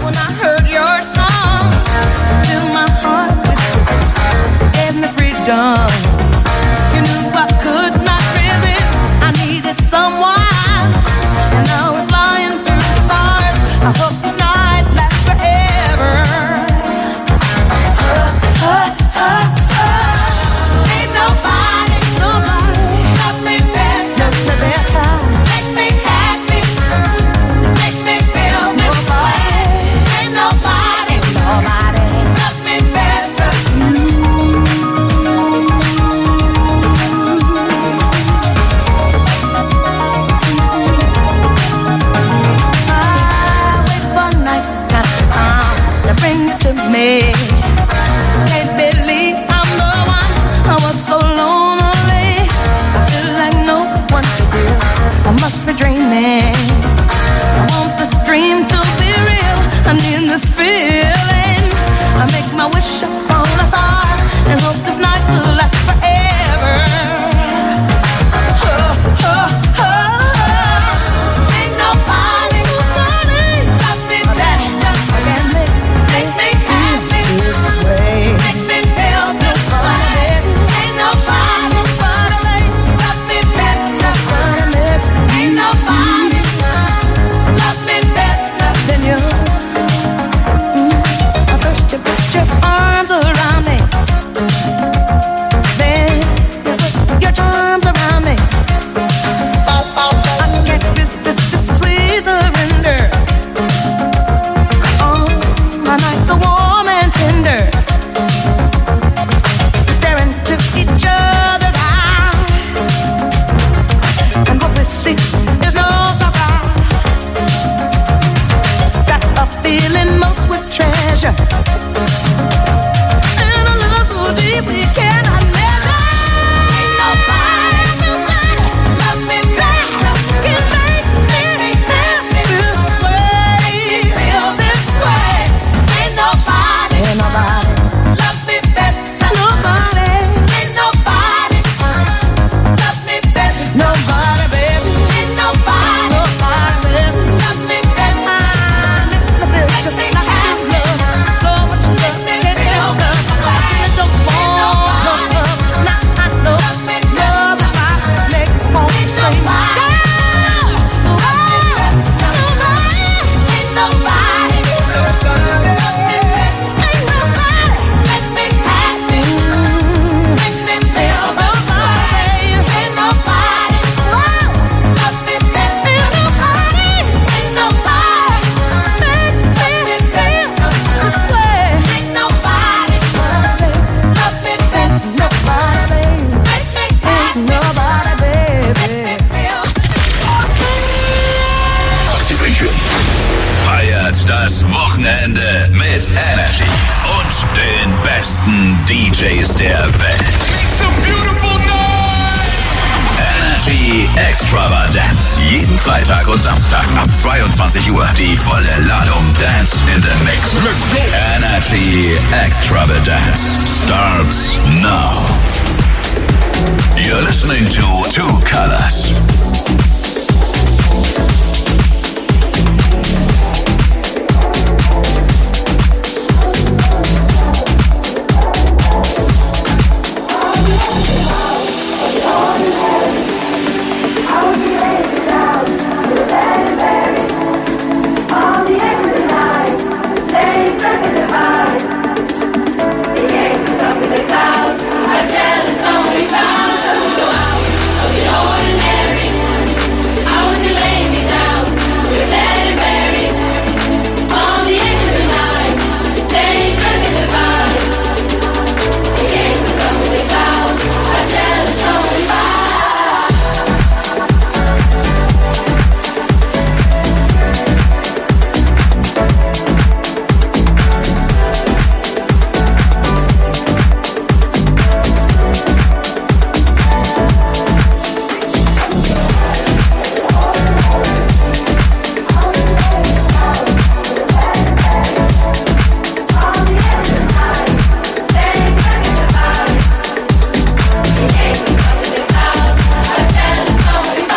Das Wochenende mit Energy und den besten DJs der Welt. Energy Extravaganza. Jeden Freitag und Samstag ab 22 Uhr. Die volle Ladung Dance in the Mix. Let's go. Energy Extravaganza starts now. You're listening to Two Colors.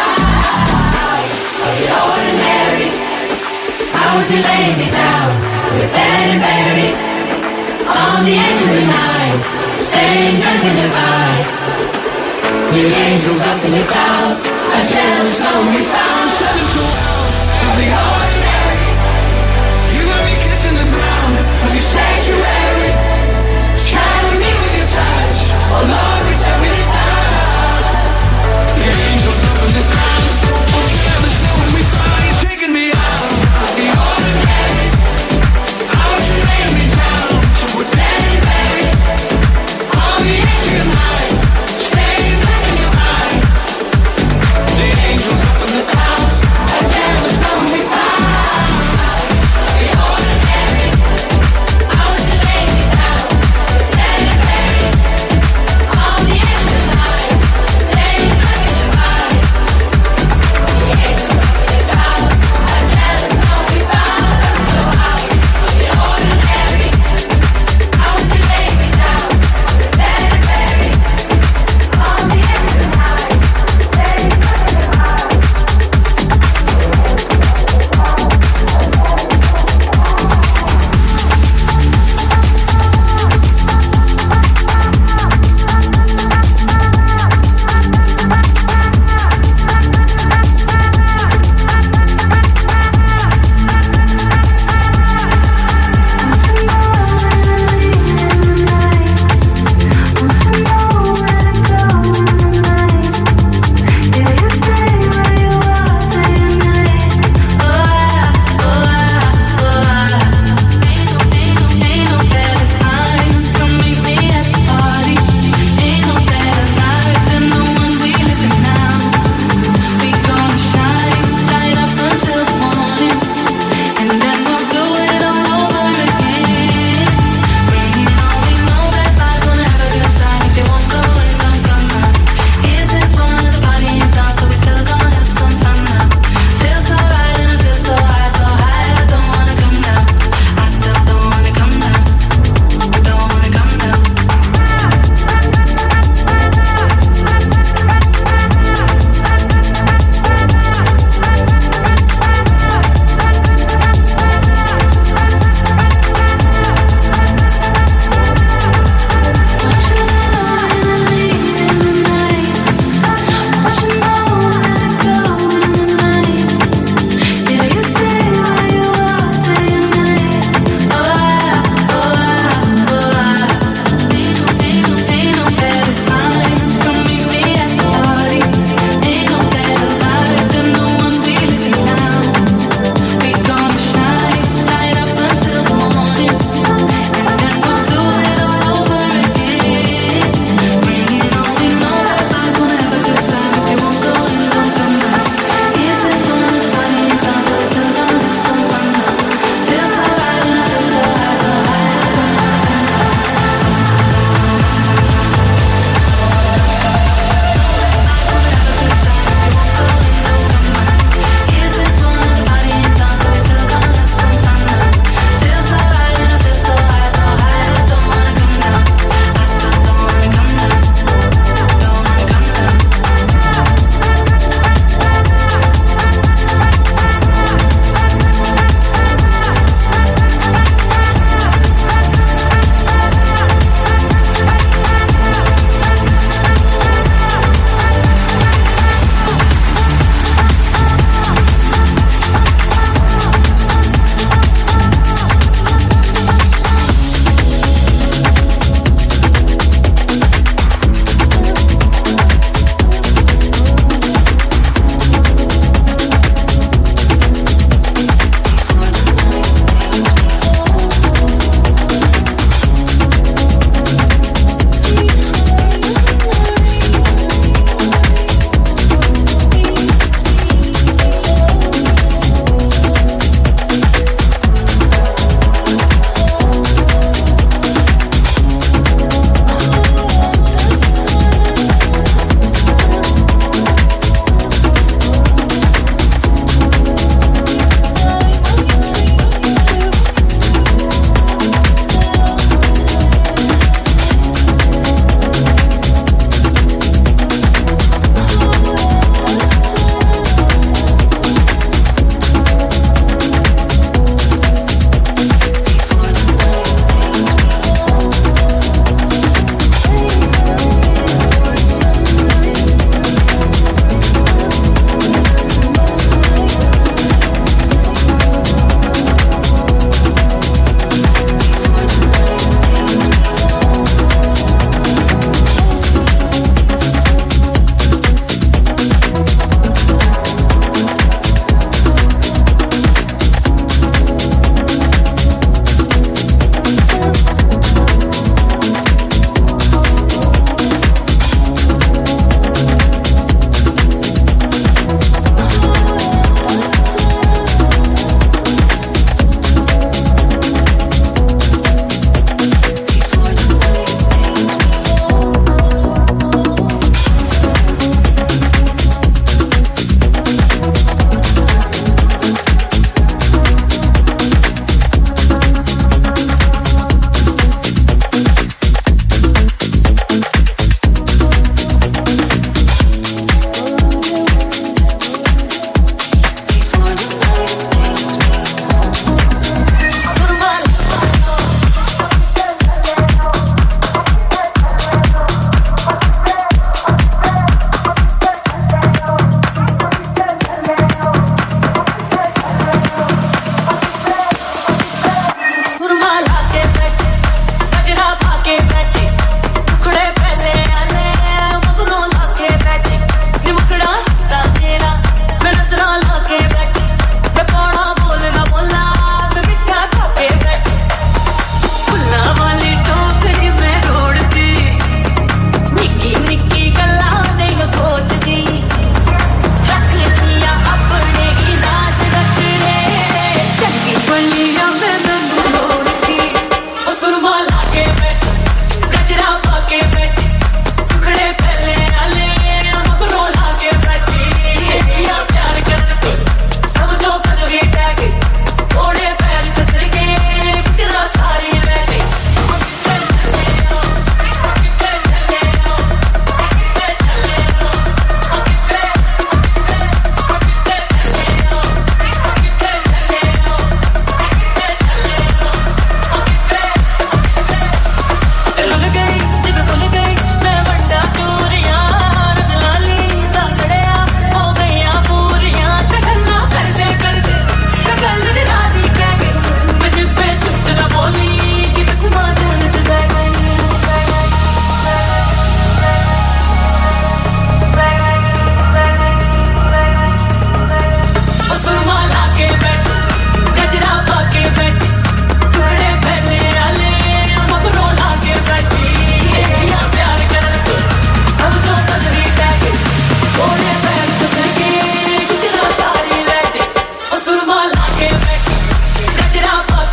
Would you lay me down? we're dead and buried on the edge of the night, staying drunk in the vibe. The angels up in the clouds, a channel stone we found. Seven to out of the ordinary. You got me kissing the ground of your sanctuary. Shower me with your touch, oh Lord, return me to dust. The angels up in the clouds, a channel stone we found. You're taking me out of the ordinary. I want you laying me down, so we're dead and buried on the edge of your life, staying back in your mind. The angels up in the clouds, and then the stone we find.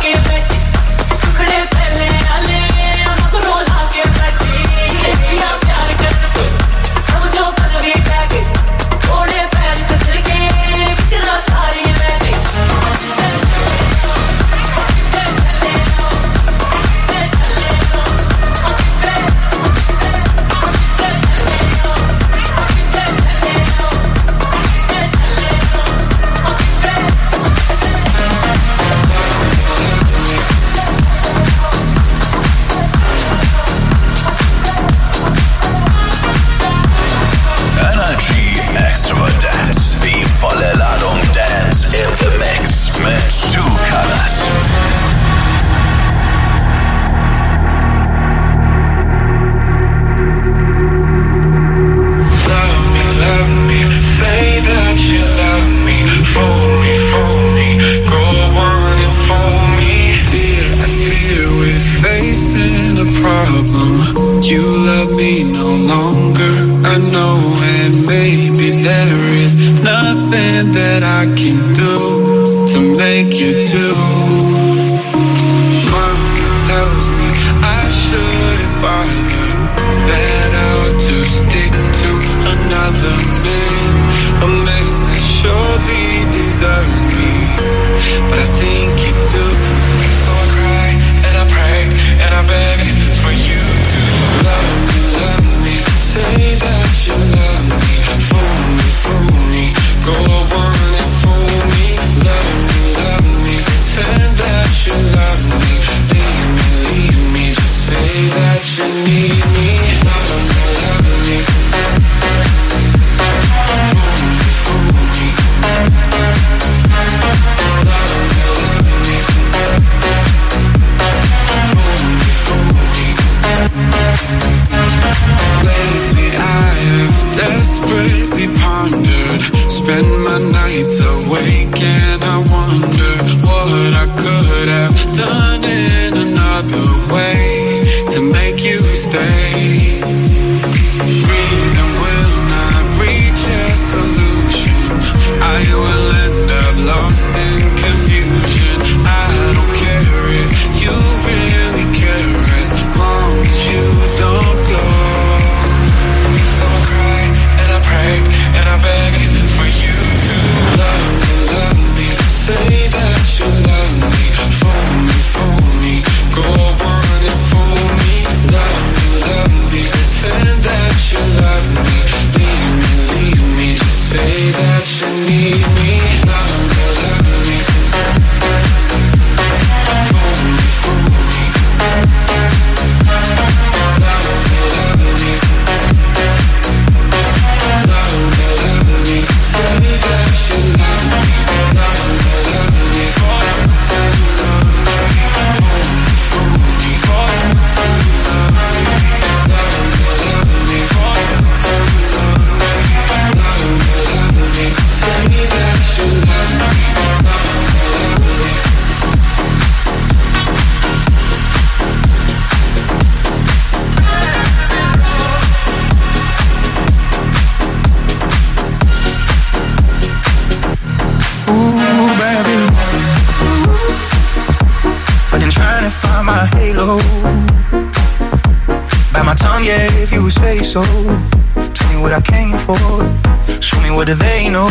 So, tell me what I came for. Show me what do they know.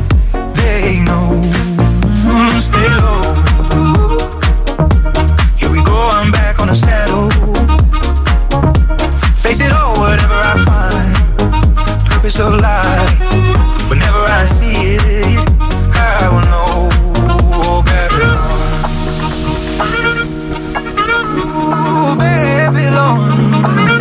They know. Stay low. Here we go, I'm back on the saddle. Face it all, whatever I find. Purpose of life. Whenever I see it, I will know. Babylon. Ooh, Babylon.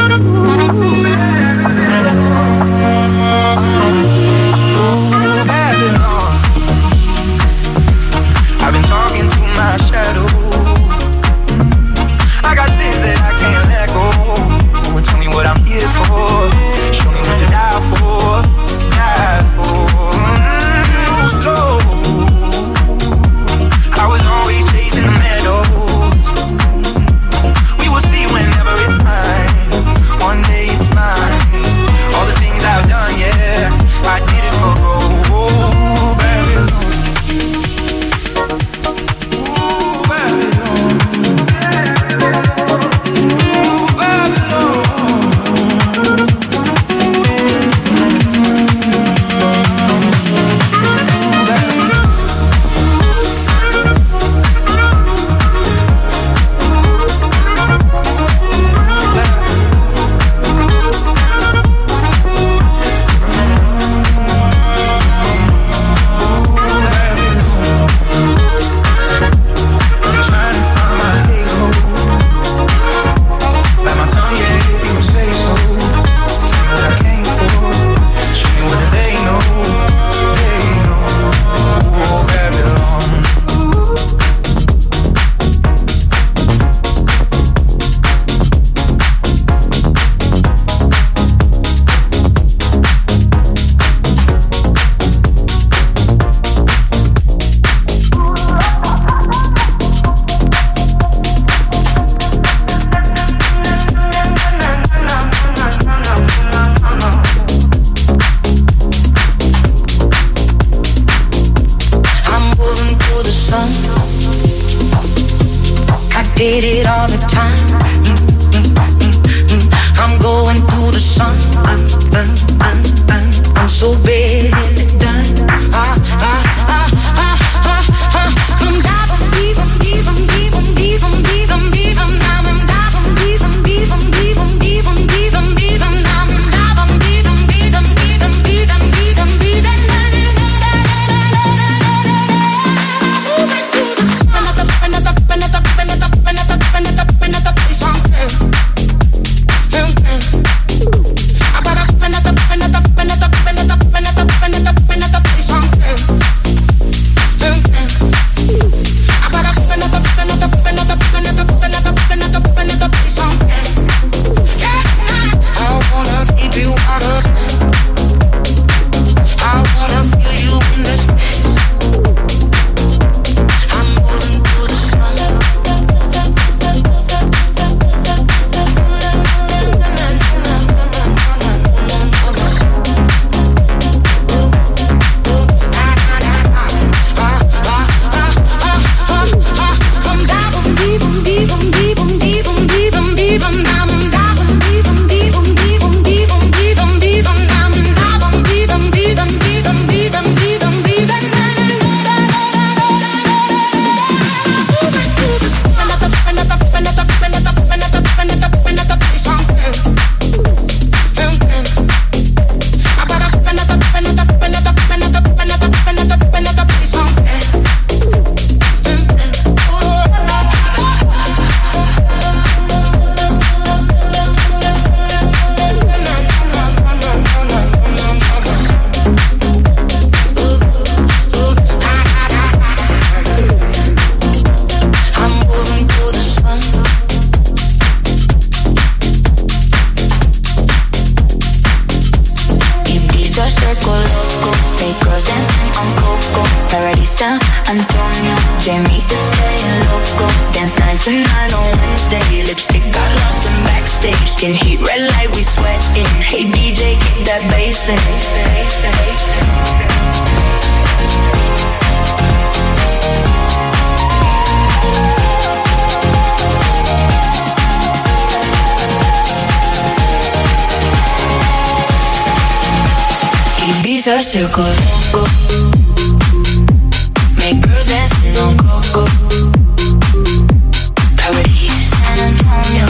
Ooh, Babylon. did it all the time. I'm going through the sun. I'm so bad done. I'm diving deep, I'm deep, I'm deep, I'm deep, I'm deep, I'm deep, I'm diving deep, I'm deep, I'm deep, I'm deep, I'm deep, I'm deep, I'm diving deep, I'm deep, I'm deep, I'm deep, I'm deep, I'm deep, moving through the sun. Another place on earth. Circle loco, make girls dancing on coco. Paradise, San Antonio.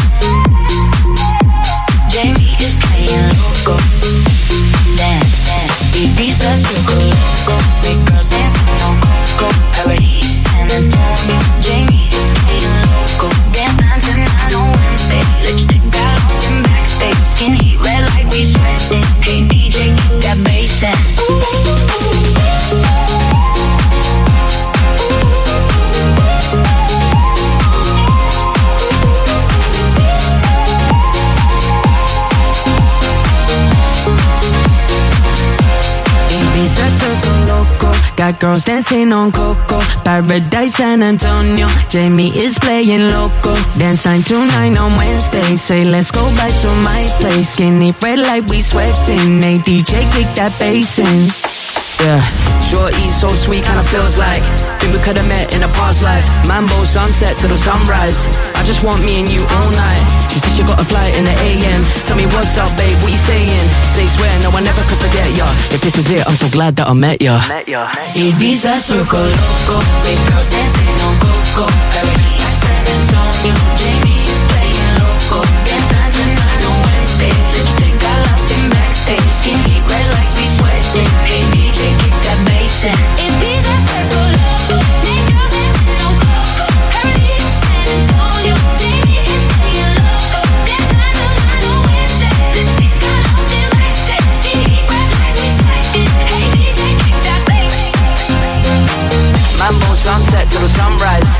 Jamie is playing loco. Dance, dance. Ibiza, circle loco, make girls dancing on coco. Paradise, San Antonio. Jamie is playing loco. Dance 9 to 9 on Wednesday. Lipstick got lost in backstage. Skin heat red like we sweating. Hey DJ, keep that bass in. Circle loco, got girls dancing on coco. Paradise, San Antonio. Jamie is playing loco. Dance 9 to 9 on Wednesday. Say let's go back to my place. Skinny red like we sweating. Hey DJ, kick that bass in. Yeah, shorty so sweet, kinda feels like think we could've met in a past life. Mambo sunset to the sunrise. I just want me and you all night. She said she got a flight in the AM. Tell me what's up, babe, what you saying? Say swear, no, I never could forget ya. If this is it, I'm so glad that I met ya. Ibiza, circle loco, big girls dancing on coco. Paradise, San Antonio. Jamie is playing loco. Dance 9 to 9 on Wednesdays. Lipstick got lost in backstage. Skin heat red like we sweating. Hey DJ, kick that bass in. Ibiza, circle loco, big girls dancing on coco. Paradise, San Antonio. Jamie is playing loco. Dance 9 to 9 on Wednesdays. Lipstick got lost in backstage. Skin heat red like we sweating. Hey DJ, kick that bass in. Mambo sunset to the sunrise.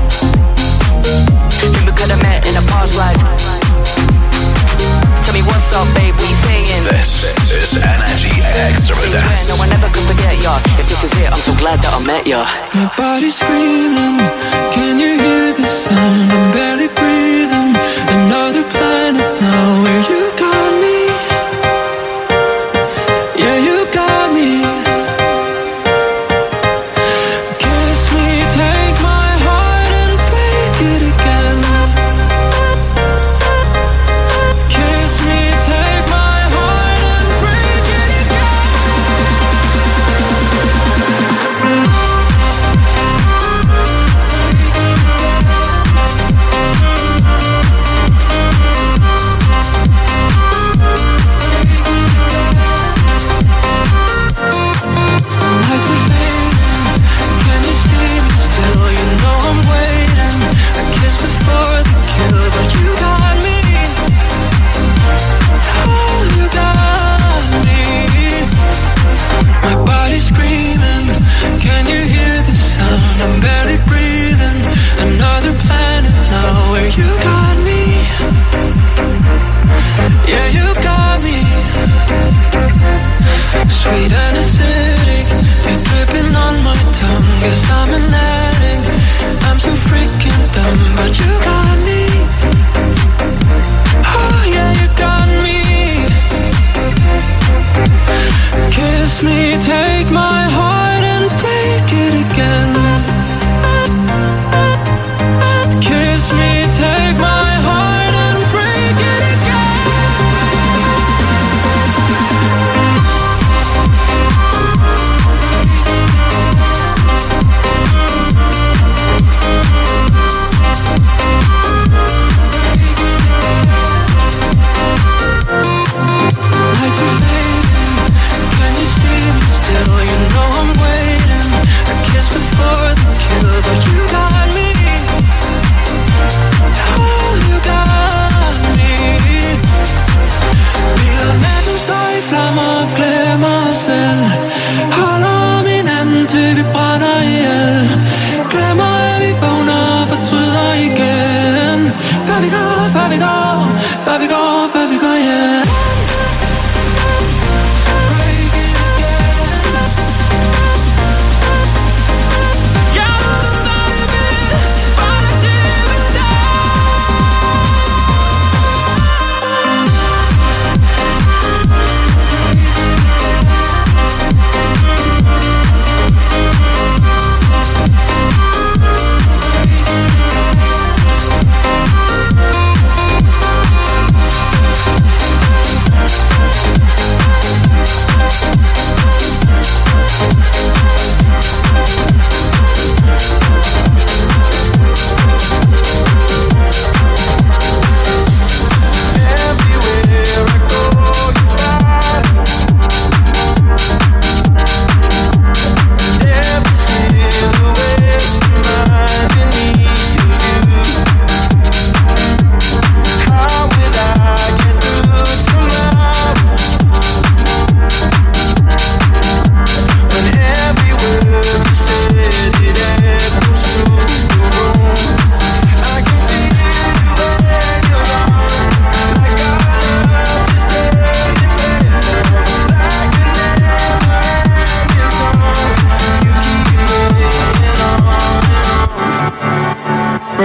Think we could've met in a past life. Tell me what's up, babe, what you saying? This is Energy Extravagance. No, I never could forget ya. If this is it, I'm so glad that I met ya. My body's screaming, can you hear the sound? I'm barely breathing, another planet now. Where you got me, yeah, you got me. Kiss me, take my heart and break it again.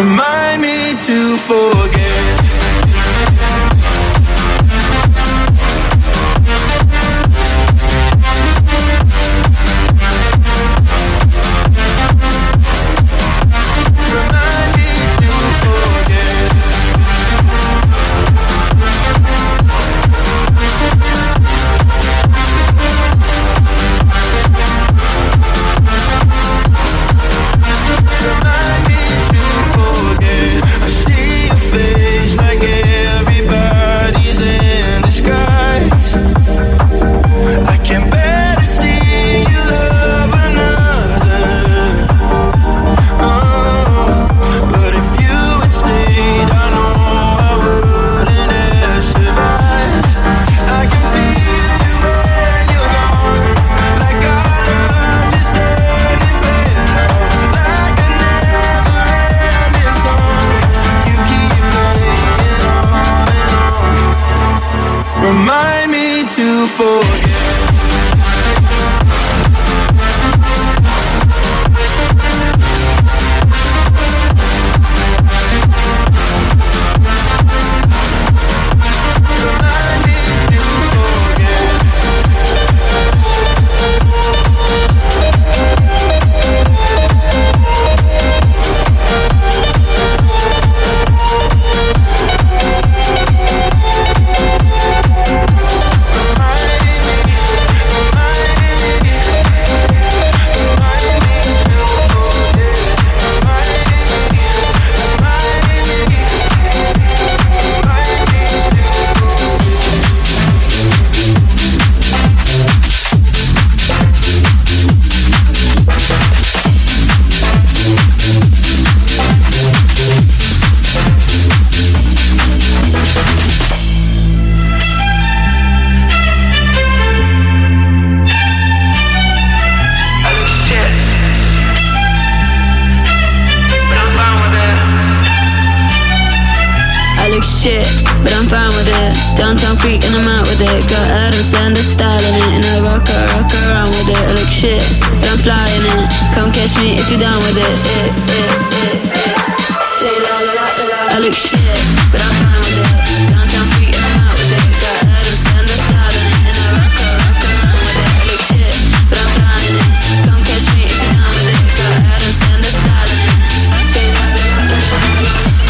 Remind me to forget. Remind me to forget. Shit, but I'm fine with it. Downtown freak and I'm out with it. Got Adam Sandler style in it, and I rock around with it. I look shit, but I'm flying it. Come catch me if you're down with it. Say la la la la. I look shit, but I'm fine with it. Downtown freak and I'm out with it. Got Adam Sandler style in it, and I rock around with it. I look shit, but I'm flying it. Come catch me if you're down with it. Got Adam Sandler style in it. Say la la la la.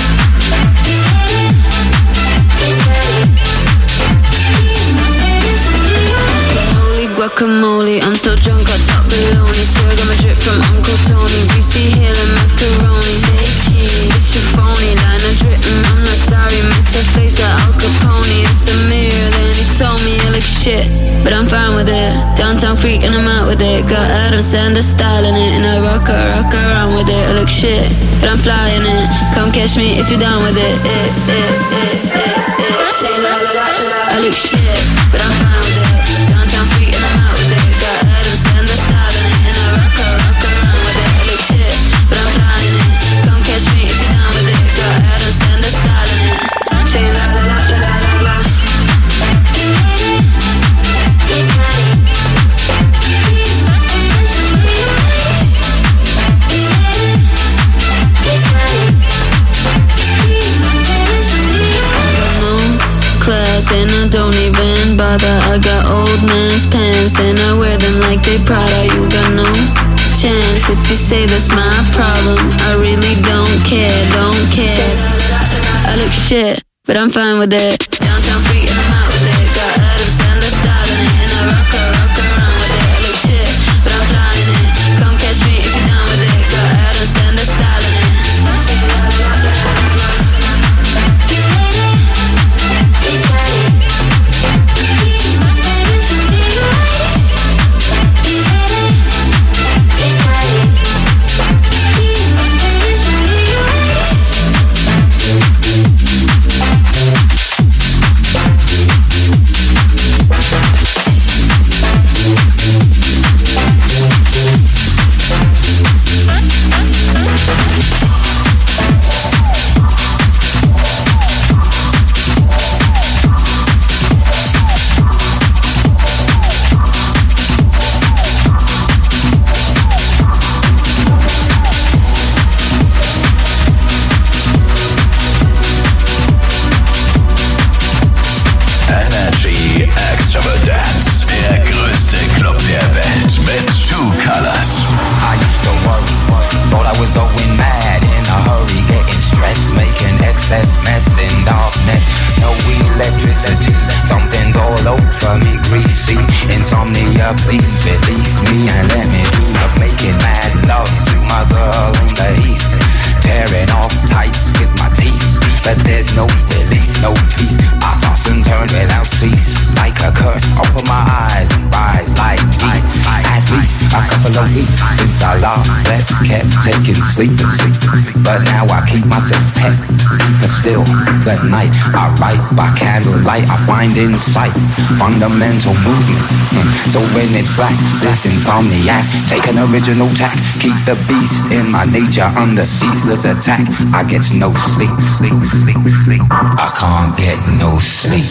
Guacamole, I'm so drunk, I top baloney. Swear I got my drip from Uncle Tony. Greasy hair and macaroni. Say cheese, it's your phony. Line of dripping, I'm not sorry. Mr. Face like Al Capone. It's the mirror, then he told me I look shit, but I'm fine with it. Downtown freak and I'm out with it. Got Adam Sandler style in it, and I rock around with it. I look shit, but I'm flying it. Come catch me if you're down with it. Say la la la la. I look shit, but I'm fine with it. Downtown freak and I'm out with it. Got Adam Sandler style in it, and I rock around with it. I look shit, but I'm flying it. Come catch me if you're down with it. Got Adam Sandler style in it. Say la la la la la la. Class and I don't even bother. I got old man's pants and I wear them like they Prada. You got no chance if you say that's my problem. I really don't care. I look shit, but I'm fine with it. Downtown freak and I'm out with it. Got Adam Sandler style in it, and I rock around with it. I look shit, but I'm flying it. Come catch me if you're down with it. Got Adam Sandler style in it. Once I lost slept, kept taking sleepers, but now I keep myself pet. But still, the night I write by candlelight, I find insight, fundamental movement. So when it's black, this insomniac, take an original tack, keep the beast in my nature under ceaseless attack. I get no sleep, I can't get no sleep.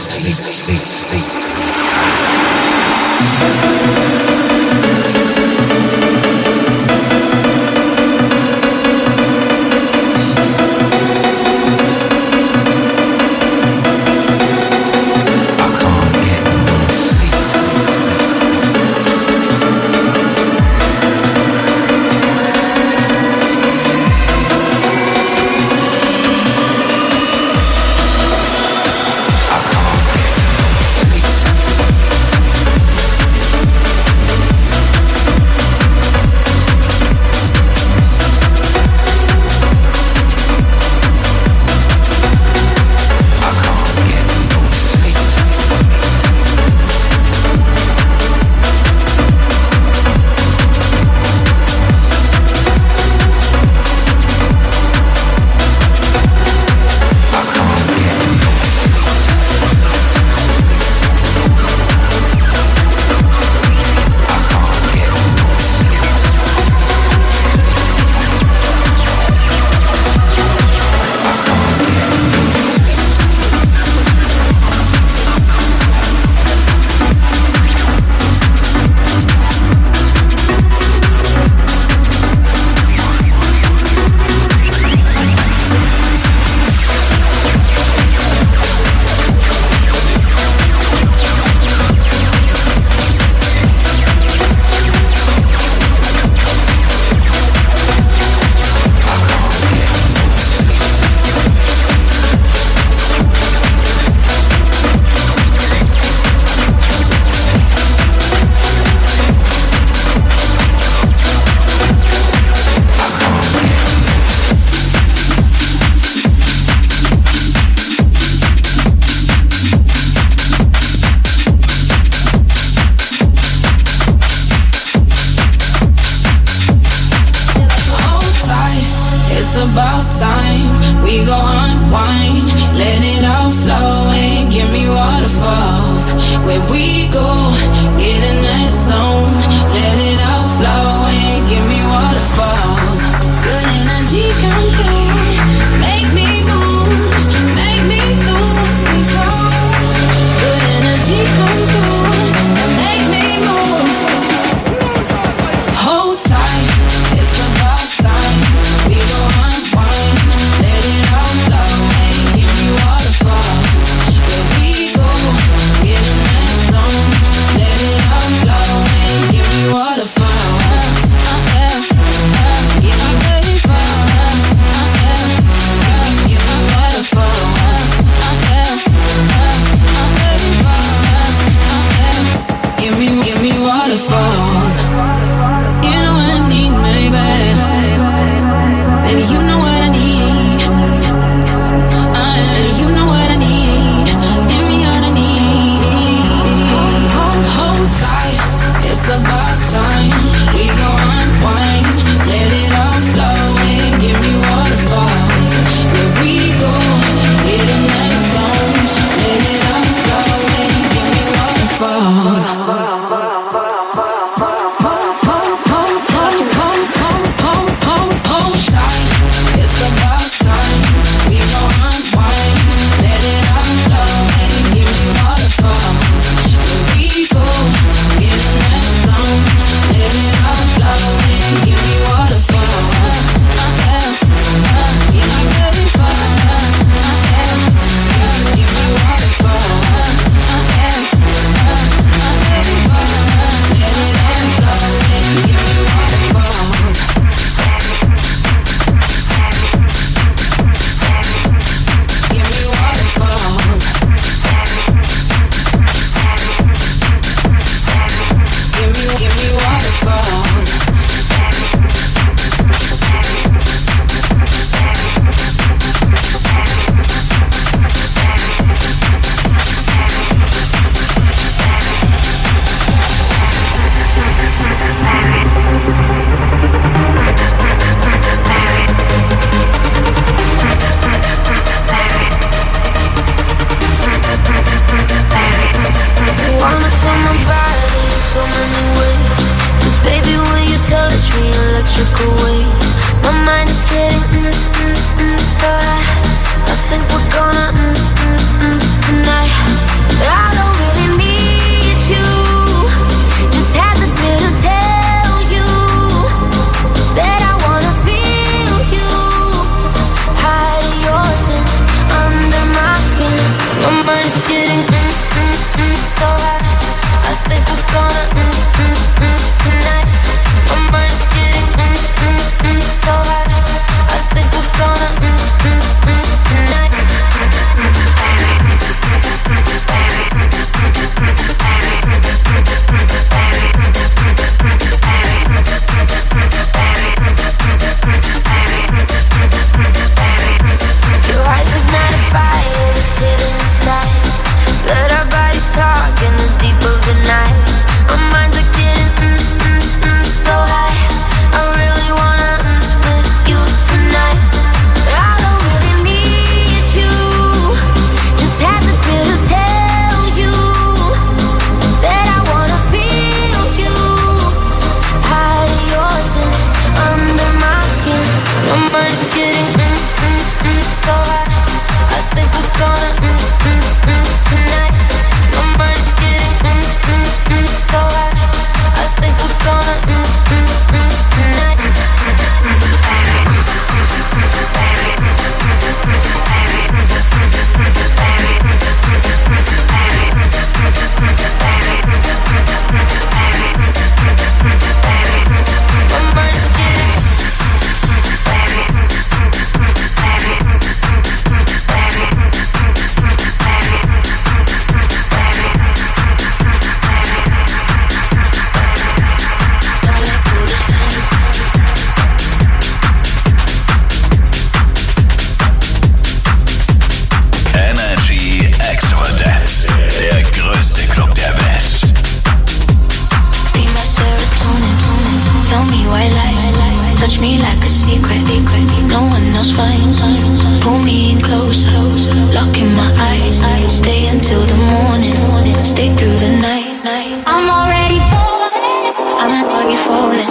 Touch me like a secret, no one else finds. Pull me in closer, lock in my eyes. Stay until the morning, stay through the night. I'm already falling, I'm already falling.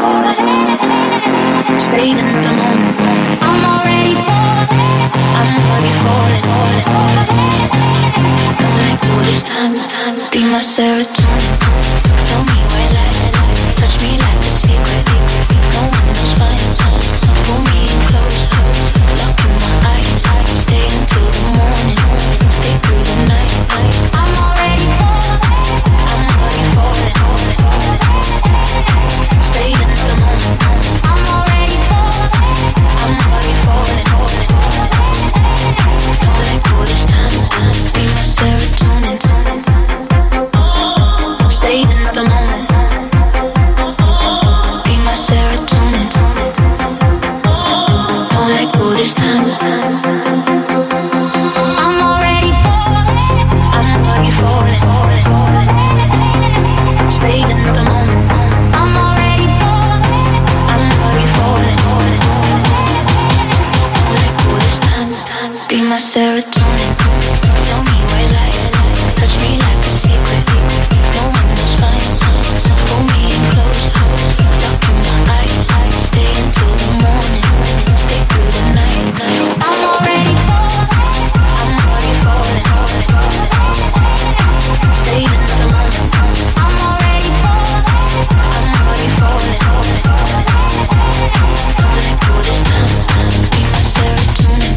Stay in the moment. I'm already falling, I'm already falling. Don't let go this time, be my serotonin. Tell me where lies, touch me like a secret. No one else finds. Pull me in closer, lock in my eyes. Stay until the morning, stay through the night. I'm already falling, I'm already falling. Stay in the moment. I'm already falling, I'm already falling. Don't let go this time, be my serotonin. Stay in the moment. Be my serotonin. Don't let go this time. I'm already falling, I'm already falling. Stay in the moment. I'm already falling, I'm already falling. Don't let go this time. Be my serotonin. Tell me where lies, touch me like a secret. No one else finds. Pull me in closer, lock in my eyes. Stay until the morning, stay through the night. I'm already falling, I'm already falling. Stay in the moment. I'm already falling, I'm already falling. Don't let go this time. Be my serotonin.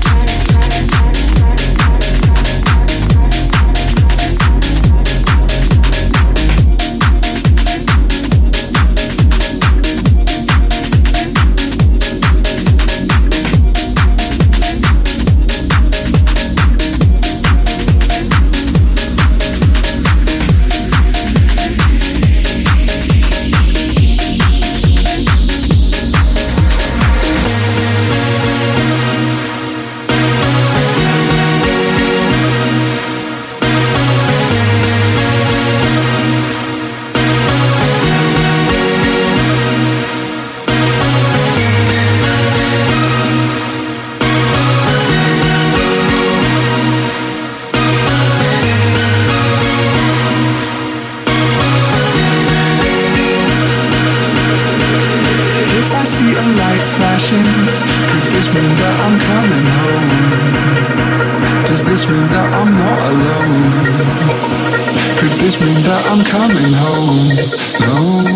Could this mean that I'm coming home? Does this mean that I'm not alone? Could this mean that I'm coming home? No.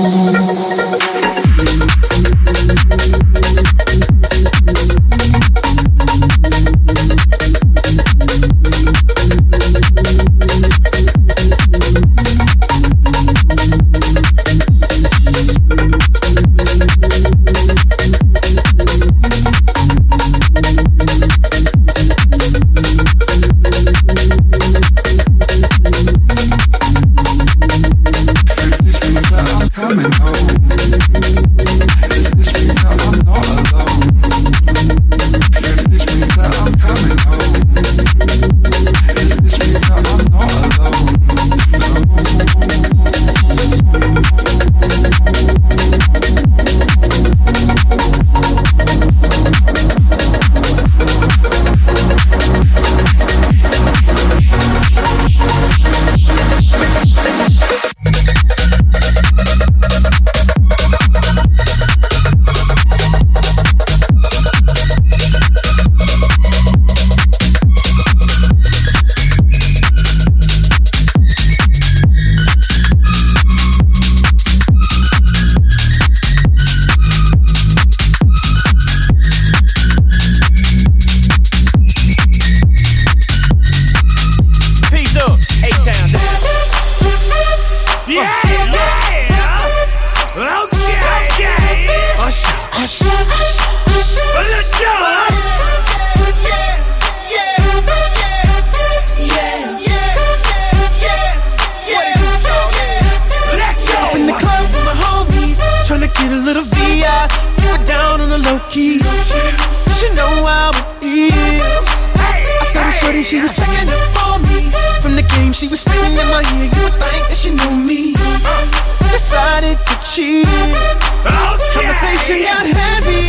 She was checking up on me. From the game, she was spitting in my ear. You would think that she knew me. Decided to cheat. Conversation got heavy.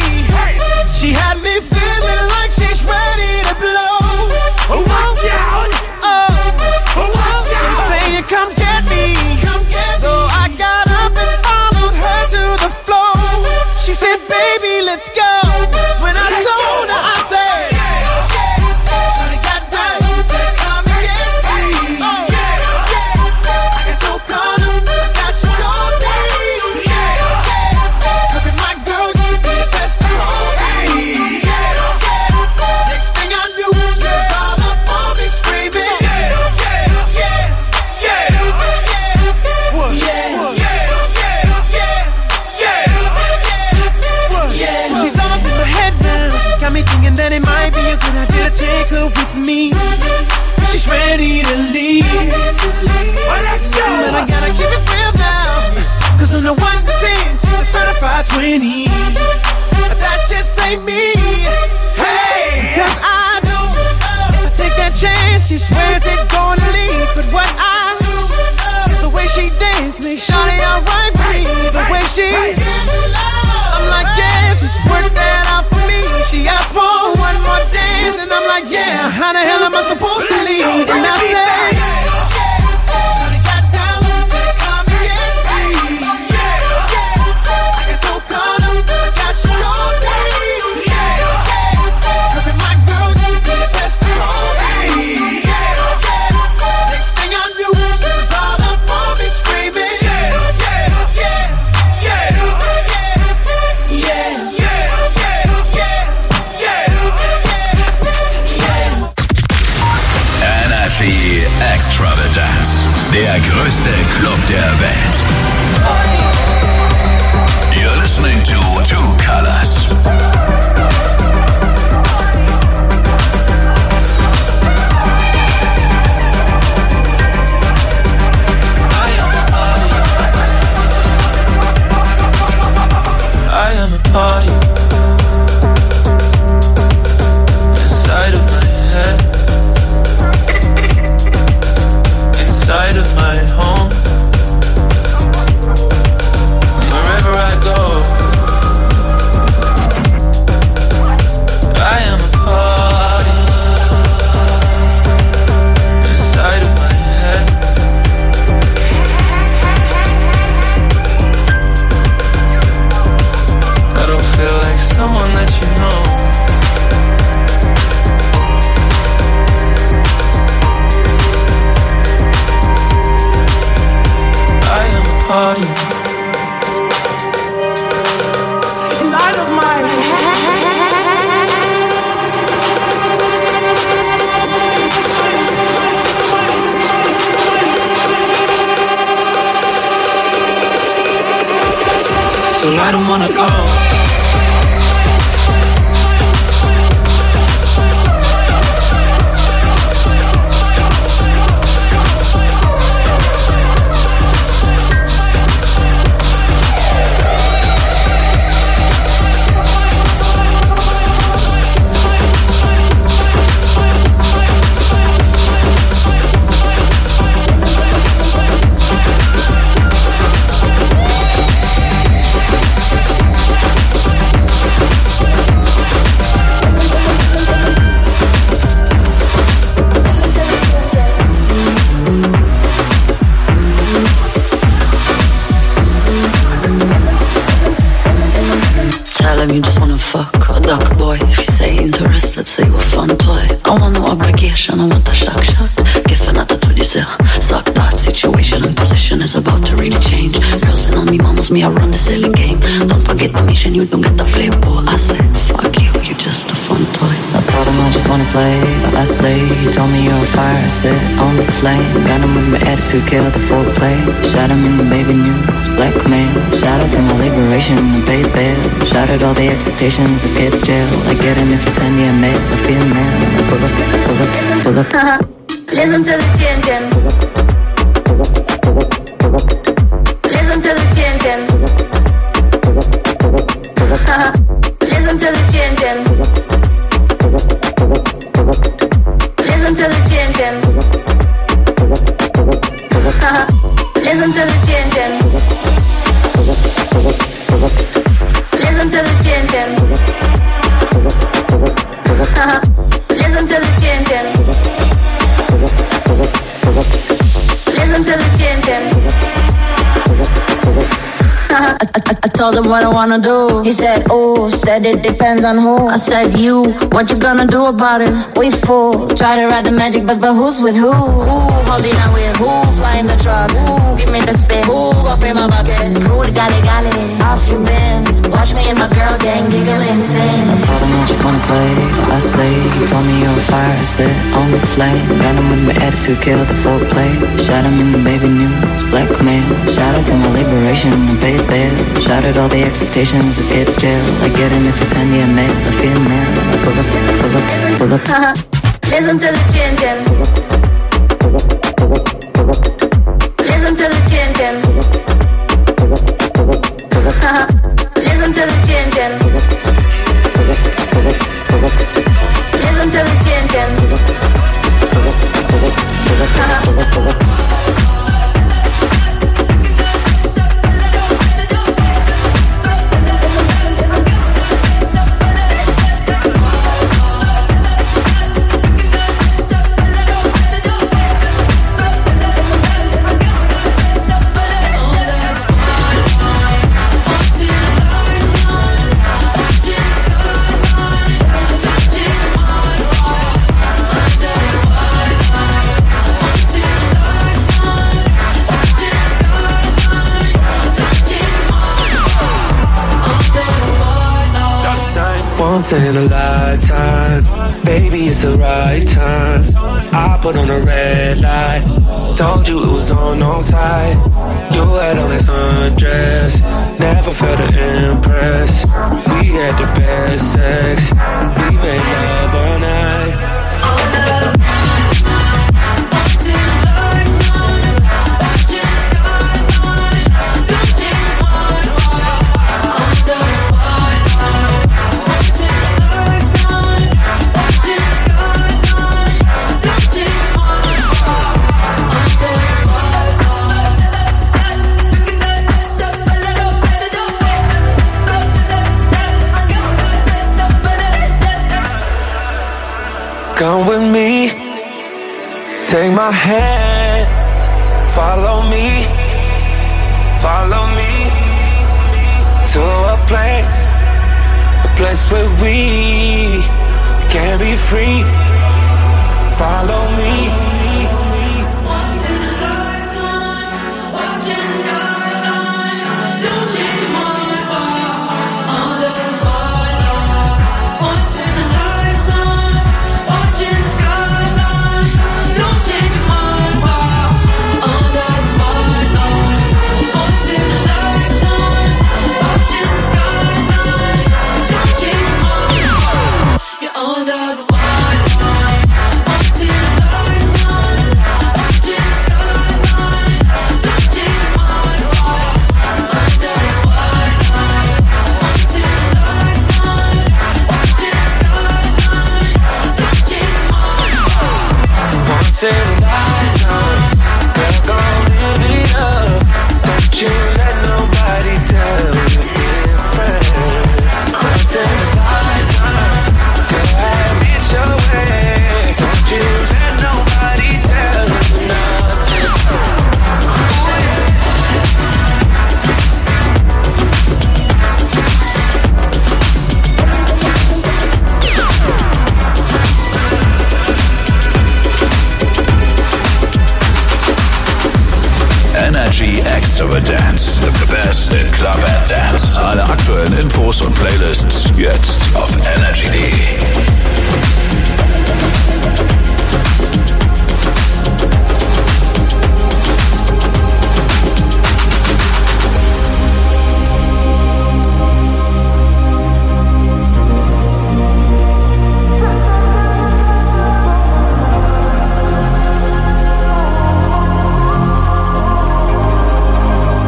let's go. When I told her, I said, when it got down, she said, come and get me. I got so caught up, now she told me, look at my girl, she be the best around me. Next thing I knew, she was all up on me screaming, she's all up in my head now. Got me thinking that it might be a good idea to take her with me. She's ready to leave. Well, let's go. But I gotta keep it real now, 'cause on the 1 to 10, she's a certified 20. But that just ain't me. Hey, 'cause I know if I take that chance, she swears it's gonna leave. But what I do is the way she dance makes Shawty alright with me. The way she, I'm like, yeah, just work that out for me. She asked for one more dance, and I'm like, yeah, how the hell am I supposed to leave? And I said, Shawty got down, said, come and get me. I get so caught up, forgot she told me. Look at my girl, she be the best around me. Next thing I knew, she was all up on me screaming, Energy Extravagance, der größte Club der Welt. You're listening to Two Colors. I am a party inside of my head, inside of my home. Wherever I go, I am a party inside of my head. I don't feel like someone that you know. I am a party inside of my so I don't wanna go. You just wanna fuck a duck boy. If you say interested, say you're a fun toy. I want no obligation, I want a shock shot. Giffen att du ser, suck that situation and position is about to really change. Girls and on me, mamas, me, I run the silly game. Don't forget my mission, you don't get the flip, boy. I say, fuck you, you're just a fun toy. I told him I just wanna play, the last lady. He told me you're a fire, sit on the flame. Got him with my attitude, kill the foreplay. Shot him in the baby news, blackmail. Shout out to my liberation, the paid bail. Shattered all the expectations, I scared of jail. I get him if it's any male, but female. Pull up, pull up, pull up. Listen to the changing. Listen to the changing. Listen to the changing. Listen to the changing. Listen to the changing. Listen to the changing. Listen to the changing. Listen to the changing. told him what I wanna do. He said, ooh, said it depends on who. I said, you, what you gonna do about it? We fools, try to ride the magic bus, but who's with who? Who holding our wheel? Who flying the truck? Who give me the spin? Who gon' fill my bucket? Who the galley? Off you been? Watch me and my girl gang giggle insane. I told him I just wanna play a slave. He told me you're a fire, sit on the flame. Got him with my attitude, kill the foreplay. Shot him in the baby news, blackmail. Shout out to my liberation, I paid bail. Shattered all the expectations, escaped jail. I get in if it's any a male, a female. Pull up. Listen to the changing. Listen to the changing. Listen to the changing. Listen to the changing. Once in a lifetime, baby, it's the right time. I put on a red light, told you it was on side. You had on this undress, never felt to impress. We had the best sex, we made love all night. Come with me, take my hand, follow me to a place where we can be free. Follow me. Extravagance, the best in Club and Dance. Alle aktuellen Infos und Playlists jetzt auf energy.de.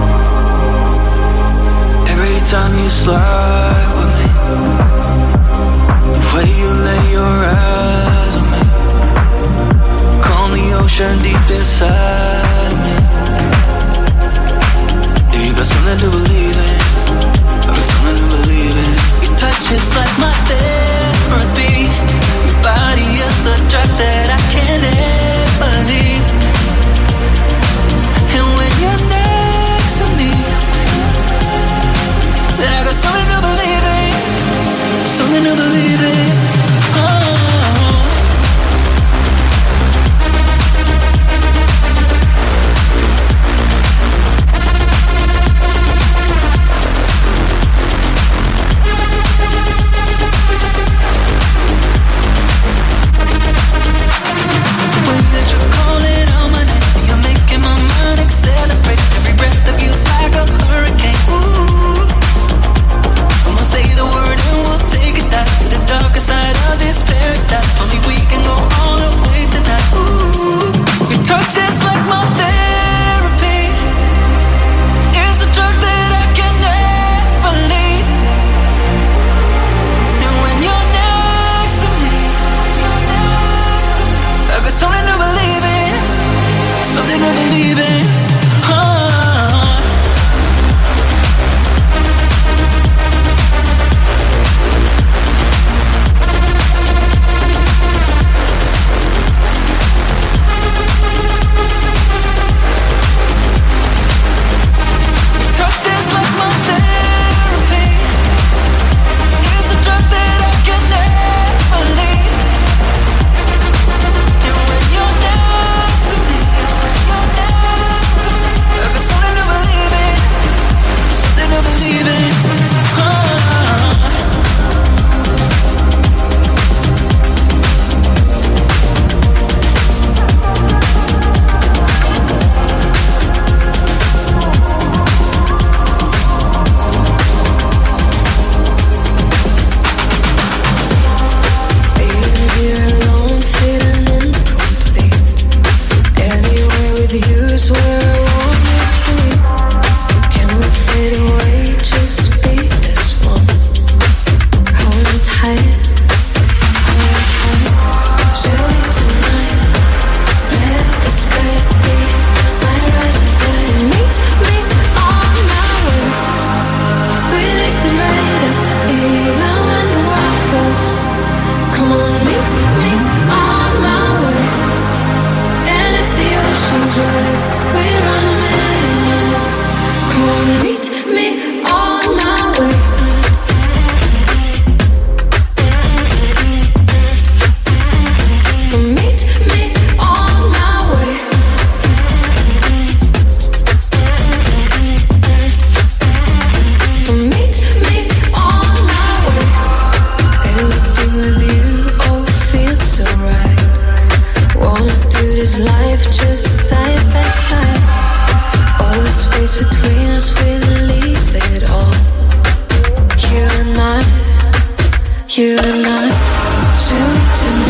Time you slide with me, something to believe in. You and I, shall we tonight?